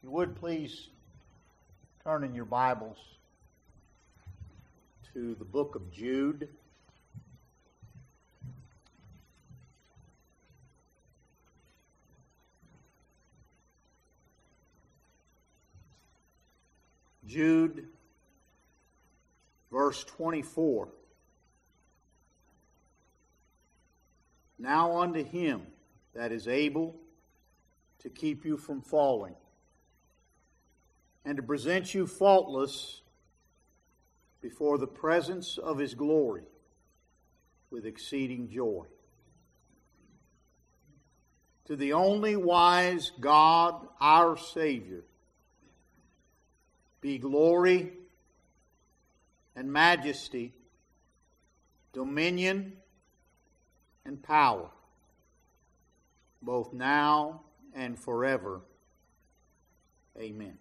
you would please turn in your Bibles to the book of Jude. Jude, verse 24. Now unto him that is able to keep you from falling, and to present you faultless before the presence of his glory with exceeding joy. To the only wise God, our Savior, be glory and majesty, dominion and power, both now and forever. Amen.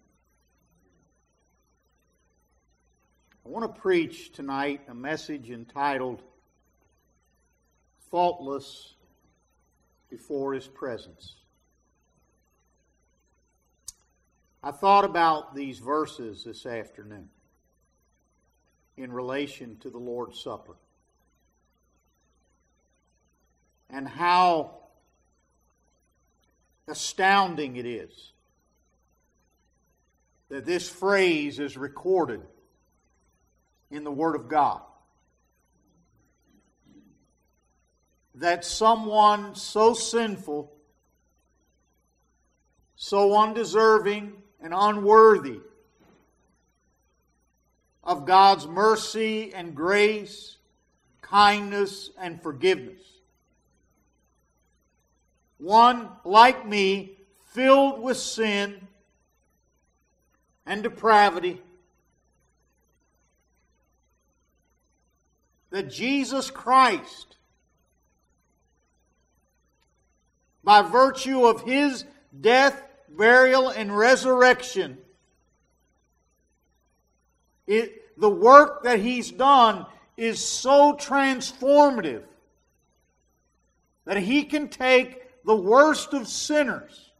I want to preach tonight a message entitled Faultless Before His Presence. I thought about these verses this afternoon in relation to the Lord's Supper, and how astounding it is that this phrase is recorded in the Word of God. That someone so sinful, so undeserving and unworthy of God's mercy and grace, kindness and forgiveness, one like me, filled with sin and depravity, that Jesus Christ, by virtue of His death, burial, and resurrection, the work that He's done is so transformative that He can take the worst of sinners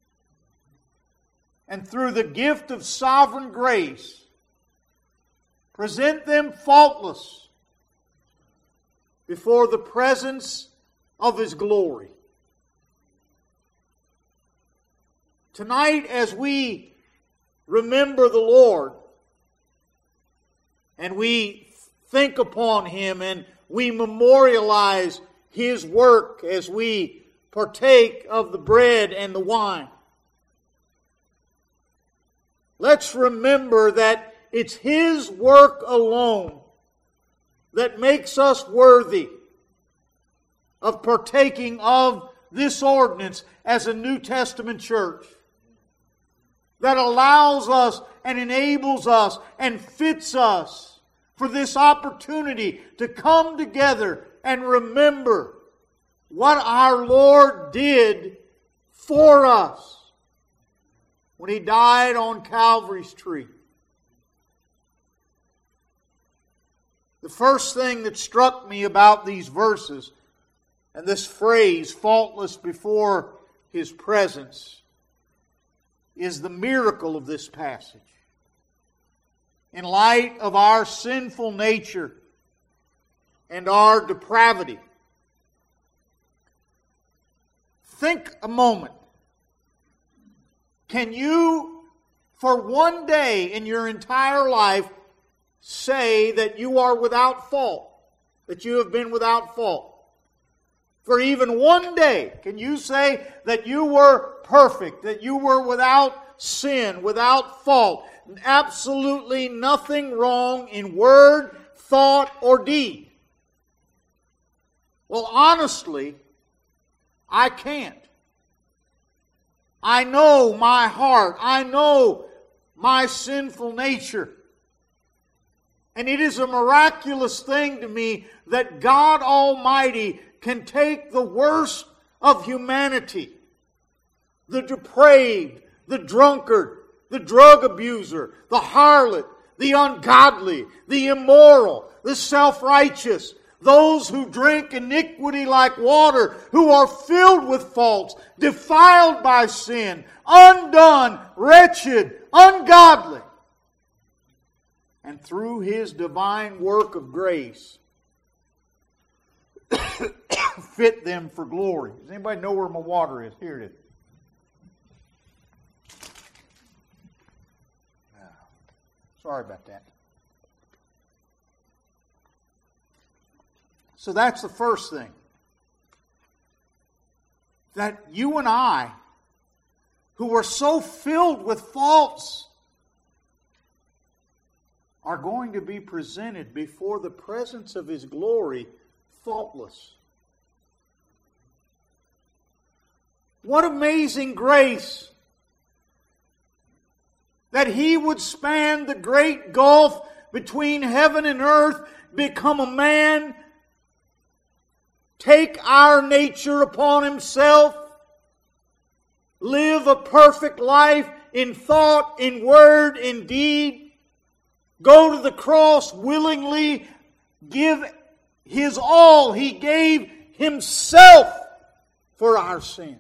and through the gift of sovereign grace present them faultless before the presence of His glory. Tonight, as we remember the Lord and we think upon Him and we memorialize His work as we partake of the bread and the wine, let's remember that it's His work alone that makes us worthy of partaking of this ordinance as a New Testament church, that allows us and enables us and fits us for this opportunity to come together and remember what our Lord did for us when He died on Calvary's tree. The first thing that struck me about these verses and this phrase, faultless before His presence, is the miracle of this passage. In light of our sinful nature and our depravity, think a moment. Can you, for one day in your entire life, say that you are without fault? That you have been without fault? For even one day, can you say that you were perfect, that you were without sin, without fault, absolutely nothing wrong in word, thought, or deed? Well, honestly, I can't. I know my heart. I know my sinful nature. And it is a miraculous thing to me that God Almighty can take the worst of humanity, the depraved, the drunkard, the drug abuser, the harlot, the ungodly, the immoral, the self-righteous, those who drink iniquity like water, who are filled with faults, defiled by sin, undone, wretched, ungodly. And through His divine work of grace, fit them for glory. Does anybody know where my water is? Here it is. Sorry about that. So that's the first thing. That you and I, who are so filled with faults, are going to be presented before the presence of His glory faultless. What amazing grace that He would span the great gulf between heaven and earth, become a man, take our nature upon Himself, live a perfect life in thought, in word, in deed, go to the cross willingly, give His all. He gave Himself for our sins.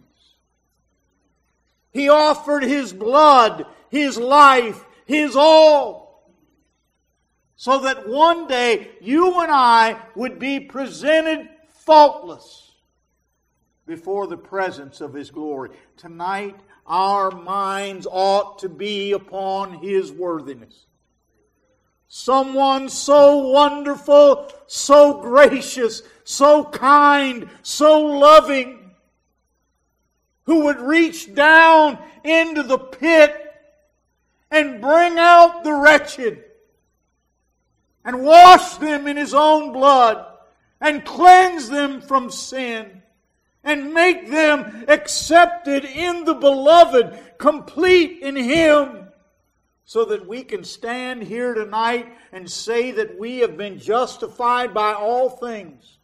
He offered His blood, His life, His all, so that one day you and I would be presented faultless before the presence of His glory. Tonight, our minds ought to be upon His worthiness. Someone so wonderful, so gracious, so kind, so loving, who would reach down into the pit and bring out the wretched and wash them in His own blood and cleanse them from sin and make them accepted in the Beloved, complete in Him, so that we can stand here tonight and say that we have been justified by all things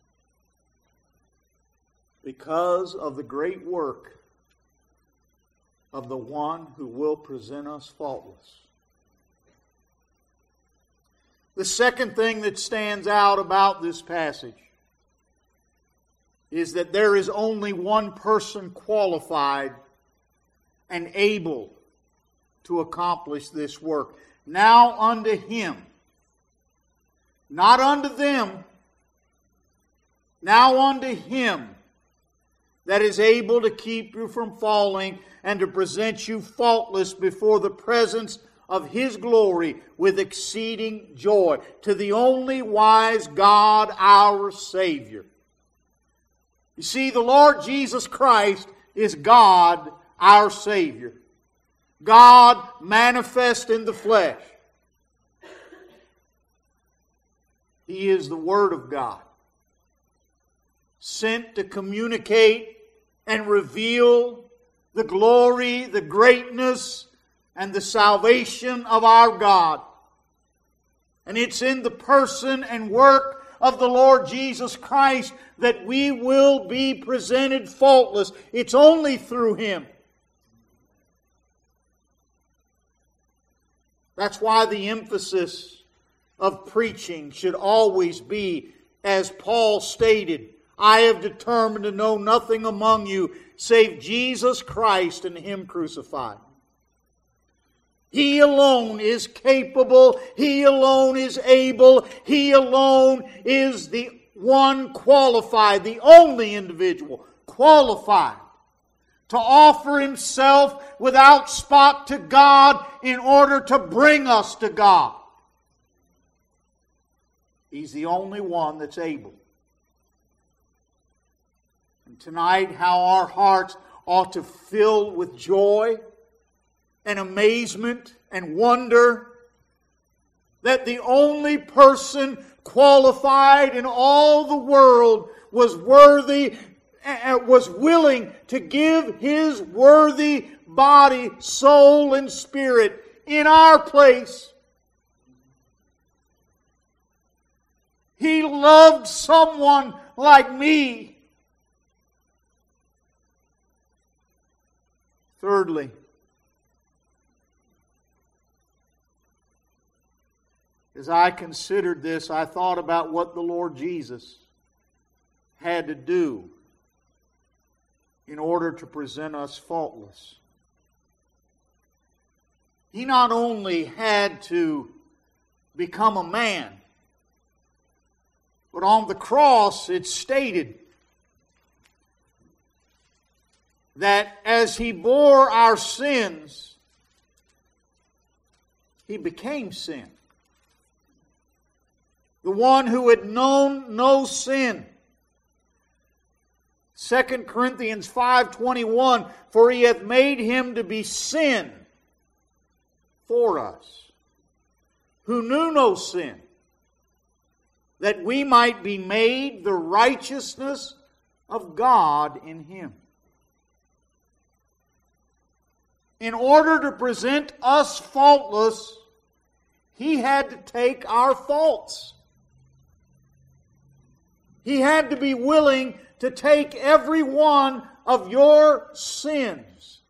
because of the great work of the one who will present us faultless. The second thing that stands out about this passage is that there is only one person qualified and able to accomplish this work. Now unto Him, not unto them, now unto Him that is able to keep you from falling and to present you faultless before the presence of His glory with exceeding joy. To the only wise God, our Savior. You see, the Lord Jesus Christ is God, our Savior. God manifest in the flesh. He is the Word of God, sent to communicate and reveal the glory, the greatness, and the salvation of our God. And it's in the person and work of the Lord Jesus Christ that we will be presented faultless. It's only through Him. That's why the emphasis of preaching should always be, as Paul stated, I have determined to know nothing among you save Jesus Christ and Him crucified. He alone is capable. He alone is able. He alone is the one qualified, the only individual qualified to offer Himself without spot to God in order to bring us to God. He's the only one that's able. And tonight, how our hearts ought to fill with joy and amazement and wonder that the only person qualified in all the world was worthy, was willing to give His worthy body, soul, and spirit in our place. He loved someone like me. Thirdly, as I considered this, I thought about what the Lord Jesus had to do in order to present us faultless. He not only had to become a man, but on the cross it's stated that as He bore our sins, He became sin. The one who had known no sin. 2 Corinthians 5:21, for He hath made Him to be sin for us, who knew no sin, that we might be made the righteousness of God in Him. In order to present us faultless, He had to take our faults. He had to be willing to take every one of your sins,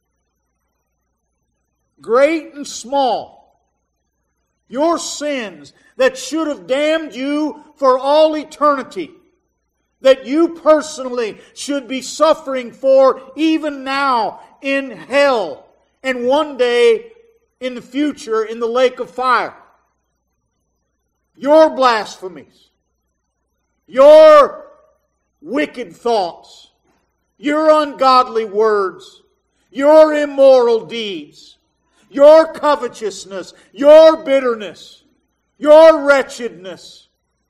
great and small, your sins that should have damned you for all eternity, that you personally should be suffering for even now in hell, and one day in the future in the lake of fire. Your blasphemies, your wicked thoughts, your ungodly words, your immoral deeds, your covetousness, your bitterness, your wretchedness,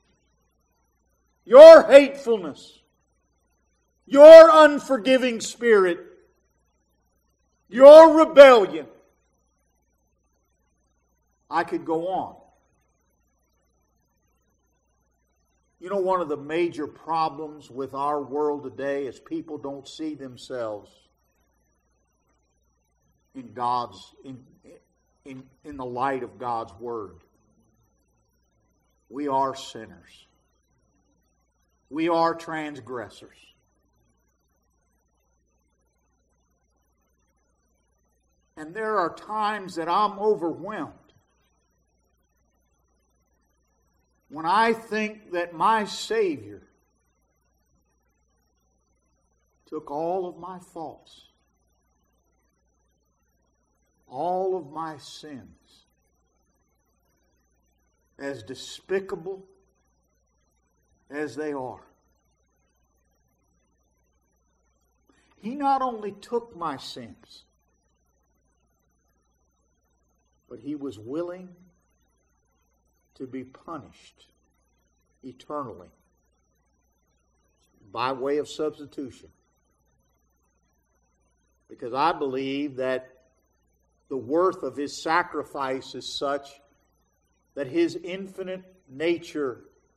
your hatefulness, your unforgiving spirit, your rebellion. I could go on. You know, one of the major problems with our world today is people don't see themselves in God's in the light of God's Word. We are sinners. We are transgressors. And there are times that I'm overwhelmed when I think that my Savior took all of my faults, all of my sins, as despicable as they are. He not only took my sins, but He was willing to be punished eternally by way of substitution. Because I believe that the worth of His sacrifice is such that His infinite nature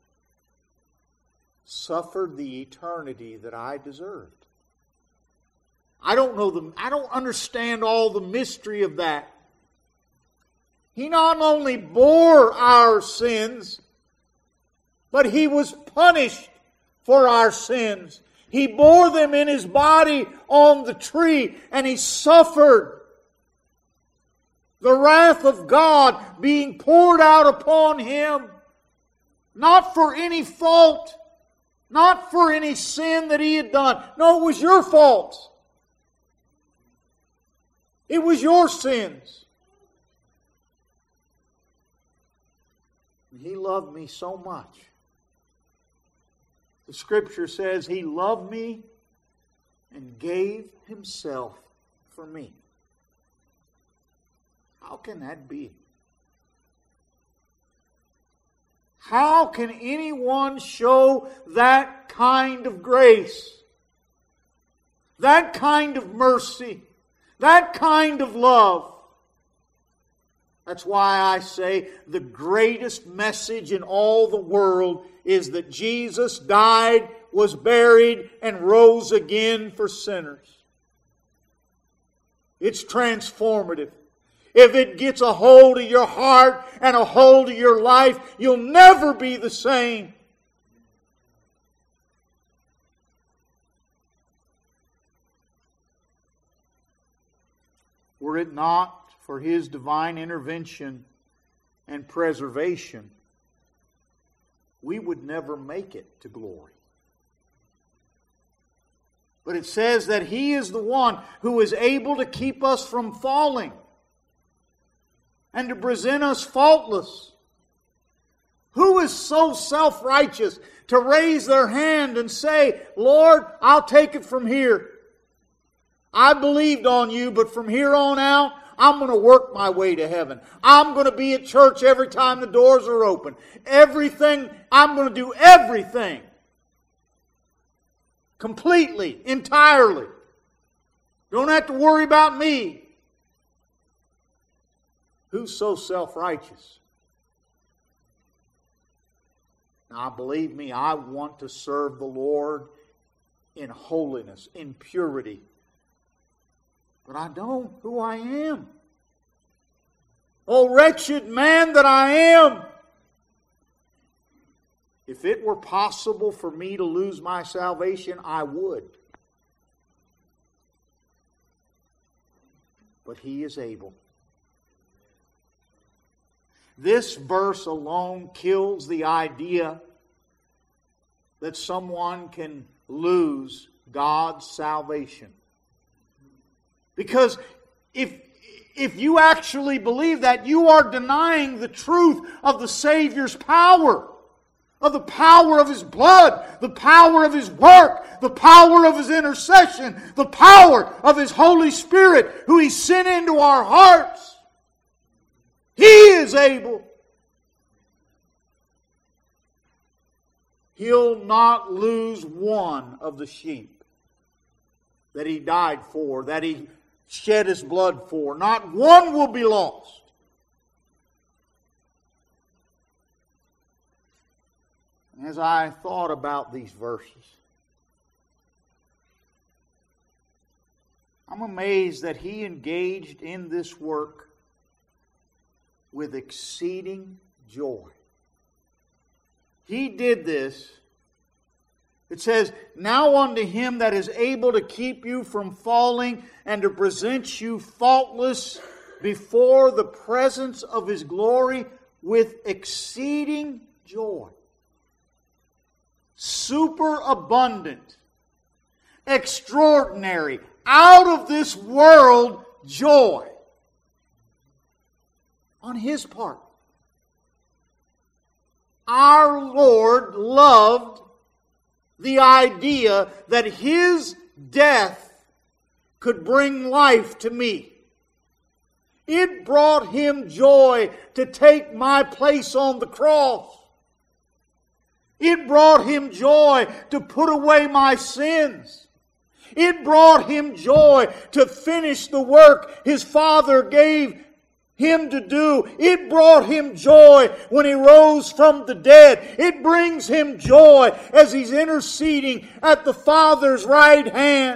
suffered the eternity that I deserved. I don't understand all the mystery of that. He not only bore our sins, but He was punished for our sins. He bore them in His body on the tree, and He suffered the wrath of God being poured out upon Him, not for any fault, not for any sin that He had done. No, it was your fault. It was your sins. He loved me so much. The Scripture says He loved me and gave Himself for me. How can that be? How can anyone show that kind of grace, that kind of mercy, that kind of love? That's why I say the greatest message in all the world is that Jesus died, was buried, and rose again for sinners. It's transformative. If it gets a hold of your heart and a hold of your life, you'll never be the same. Were it not for His divine intervention and preservation, we would never make it to glory. But it says that He is the one who is able to keep us from falling and to present us faultless. Who is so self-righteous to raise their hand and say, Lord, I'll take it from here. I believed on you, but from here on out, I'm going to work my way to heaven. I'm going to be at church every time the doors are open. Everything, I'm going to do everything. Completely, entirely. Don't have to worry about me. Who's so self-righteous? Now, believe me, I want to serve the Lord in holiness, in purity. But I know who I am. Oh, wretched man that I am! If it were possible for me to lose my salvation, I would. But He is able. This verse alone kills the idea that someone can lose God's salvation. Because if you actually believe that, you are denying the truth of the Savior's power, of the power of His blood, the power of His work, the power of His intercession, the power of His Holy Spirit, who He sent into our hearts. He is able. He'll not lose one of the sheep that He died for, that He shed His blood for. Not one will be lost. As I thought about these verses, I'm amazed that He engaged in this work with exceeding joy. He did this. It says, now unto Him that is able to keep you from falling and to present you faultless before the presence of His glory with exceeding joy. Superabundant, extraordinary, out of this world joy on His part. Our Lord loved the idea that His death could bring life to me. It brought Him joy to take my place on the cross. It brought Him joy to put away my sins. It brought Him joy to finish the work His Father gave Him to do. It brought Him joy when He rose from the dead. It brings Him joy as He's interceding at the Father's right hand.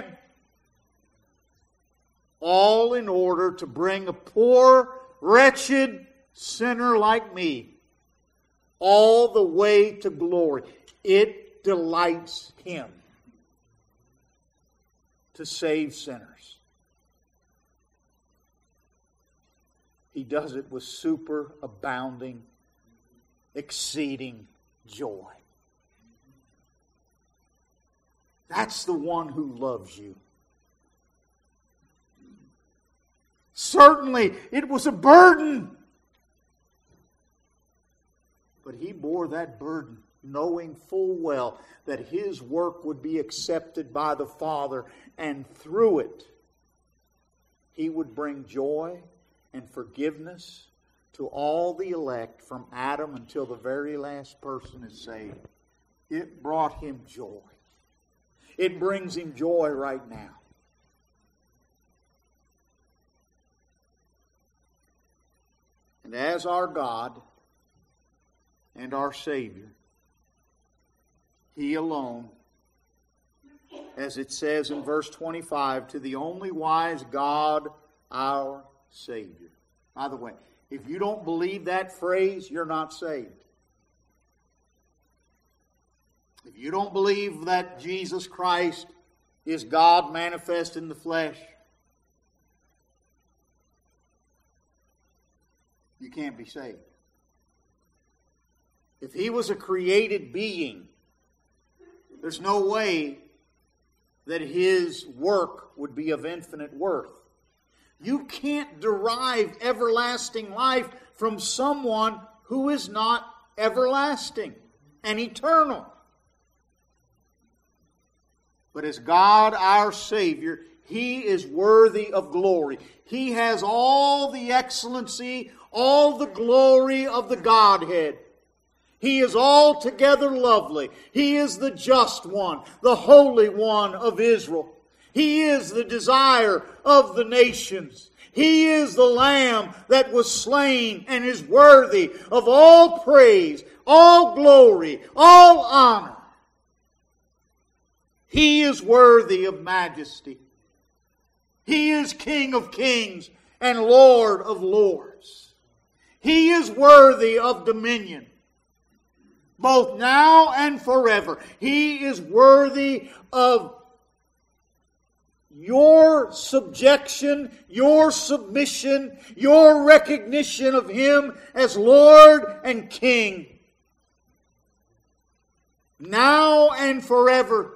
All in order to bring a poor, wretched sinner like me all the way to glory. It delights Him to save sinners. He does it with superabounding, exceeding joy. That's the one who loves you. Certainly, it was a burden. But He bore that burden, knowing full well that His work would be accepted by the Father, and through it, He would bring joy and forgiveness to all the elect from Adam until the very last person is saved. It brought Him joy. It brings Him joy right now. And as our God and our Savior, He alone, as it says in verse 25, to the only wise God, our Savior. By the way, if you don't believe that phrase, you're not saved. If you don't believe that Jesus Christ is God manifest in the flesh, you can't be saved. If He was a created being, there's no way that His work would be of infinite worth. You can't derive everlasting life from someone who is not everlasting and eternal. But as God our Savior, He is worthy of glory. He has all the excellency, all the glory of the Godhead. He is altogether lovely. He is the just one, the Holy One of Israel. He is the desire of the nations. He is the Lamb that was slain and is worthy of all praise, all glory, all honor. He is worthy of majesty. He is King of kings and Lord of lords. He is worthy of dominion, both now and forever. He is worthy of your subjection, your submission, your recognition of Him as Lord and King, now and forever.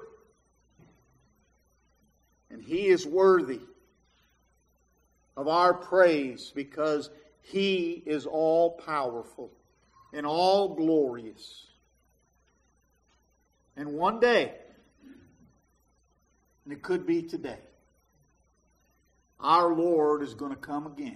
And He is worthy of our praise because He is all powerful and all glorious. And one day, and it could be today, our Lord is going to come again.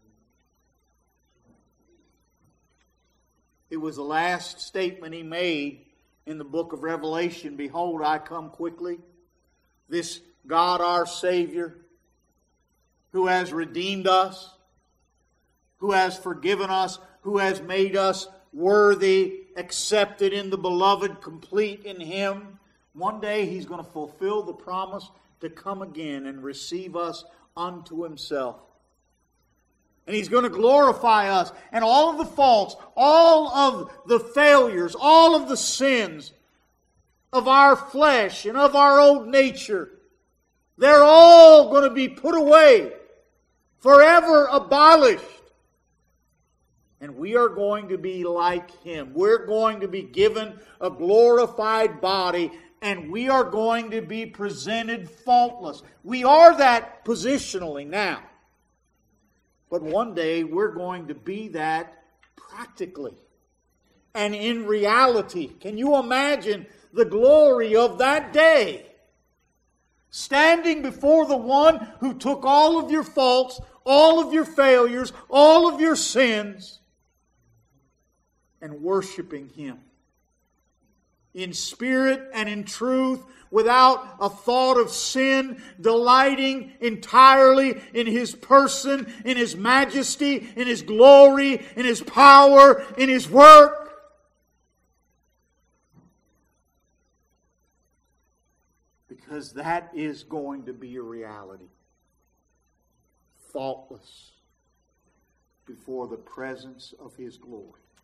It was the last statement He made in the book of Revelation. Behold, I come quickly. This God our Savior, who has redeemed us, who has forgiven us, who has made us worthy, accepted in the Beloved, complete in Him. One day He's going to fulfill the promise to come again and receive us unto Himself. And He's going to glorify us. And all of the faults, all of the failures, all of the sins of our flesh and of our old nature, they're all going to be put away, forever abolished. And we are going to be like Him. We're going to be given a glorified body, and we are going to be presented faultless. We are that positionally now. But one day we're going to be that practically and in reality. Can you imagine the glory of that day? Standing before the one who took all of your faults, all of your failures, all of your sins, and worshiping Him in spirit and in truth, without a thought of sin, delighting entirely in His person, in His majesty, in His glory, in His power, in His work. Because that is going to be a reality. Faultless before the presence of His glory.